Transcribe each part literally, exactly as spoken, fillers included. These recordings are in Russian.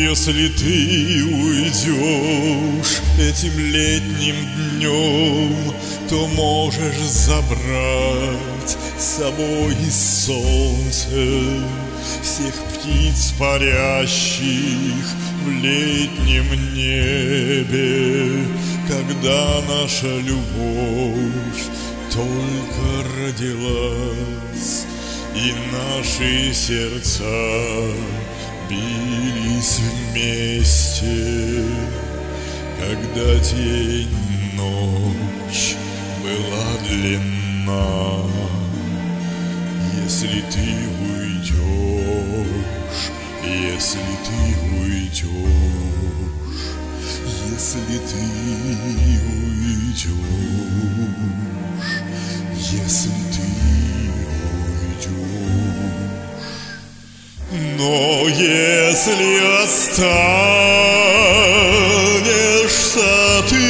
Если ты уйдешь этим летним днем, то можешь забрать с собой солнце, всех птиц, парящих в летнем небе, когда наша любовь только родилась, и наши сердца бились вместе, когда день, ночь была длинна. Если ты уйдешь, если ты уйдешь, если ты уйдешь, если ты уйдешь. Но если останешься ты,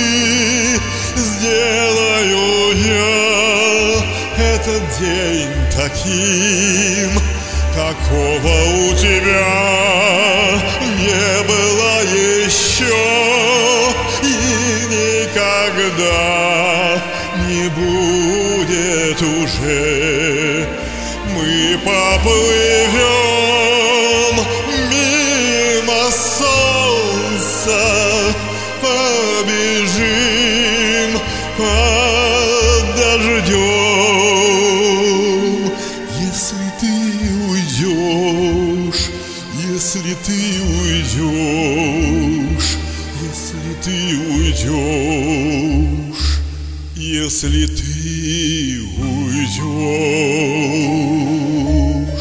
сделаю я этот день таким, какого у тебя не было еще и никогда не будет уже. Мы поплывем мимо солнца, побежим под дождем. Если ты уйдешь, если ты уйдешь, если ты уйдешь, если ты уйдешь,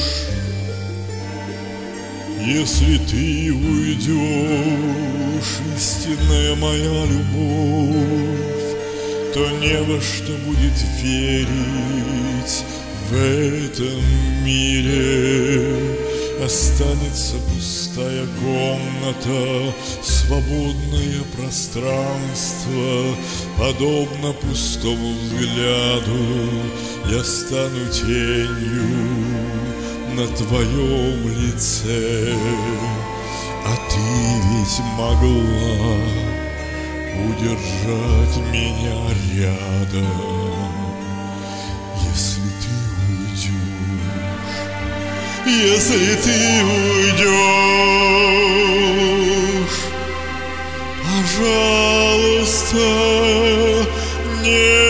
если ты уйдешь, истинная моя любовь, то не во что будет верить в этом мире. Останется пустая комната, свободное пространство, подобно пустому взгляду. Я стану тенью на твоем лице, а ты ведь могла удержать меня рядом. Если ты уйдешь, если ты уйдешь, пожалуйста, не